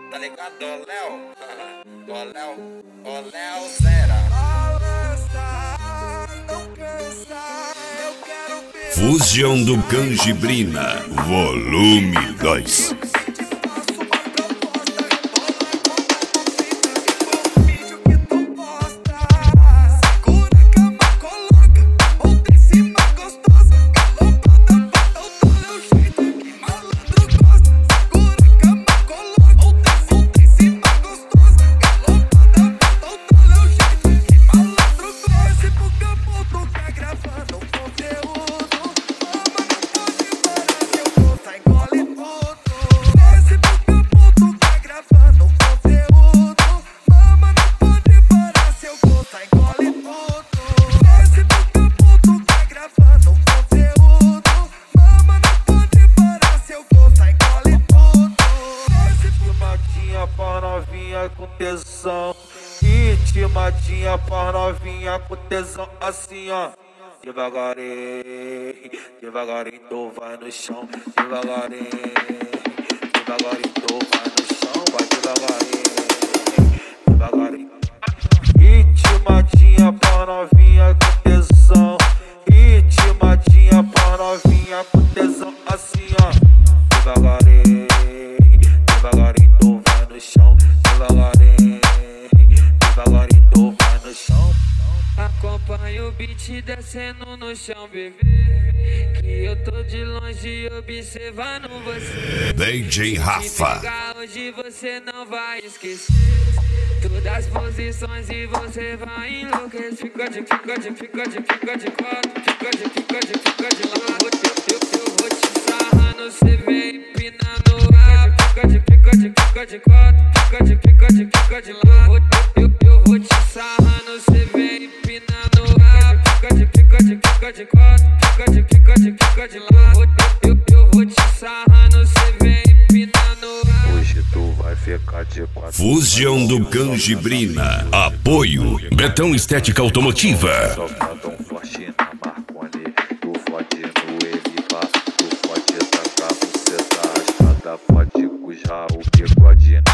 Tá ligado, ô Léo? Ô Léo Zera. Fusion do Canjibrina, volume 2. Com tesão, ritmadinha pra novinha com tesão, assim ó. Devagarinho, devagarinho tu vai no chão. Devagarinho, devagarinho tu vai no chão. Vai devagarinho, devagarinho. Ritmadinha pra novinha com tesão, ritmadinha pra novinha com tesão, assim ó. Devagarinho, devagarinho tu vai no chão. Devagarinho, devagarinho tu vai no chão. Acompanha o beat descendo no chão, bebê, que eu tô de longe observando você. DJ Rafa. Hoje você não vai esquecer todas as posições e você vai enlouquecer. Fica de quatro, fica de lado. Eu vou te sarrando, cê vem empinando a. Fica de quatro, fica de lado. Eu vou te sarrando, cê vem empinando a. Fica de quatro, fica de lado. Eu vou te sarrando, cê vem empinando a. Hoje tu vai ficar de quatro. Fusion do Canjibrina. Apoio Betão Estética Automotiva. Só pra tão forte na Marconi. Tu fode no MK, tu fode tacar você tá raspada. Pode cujar o bigode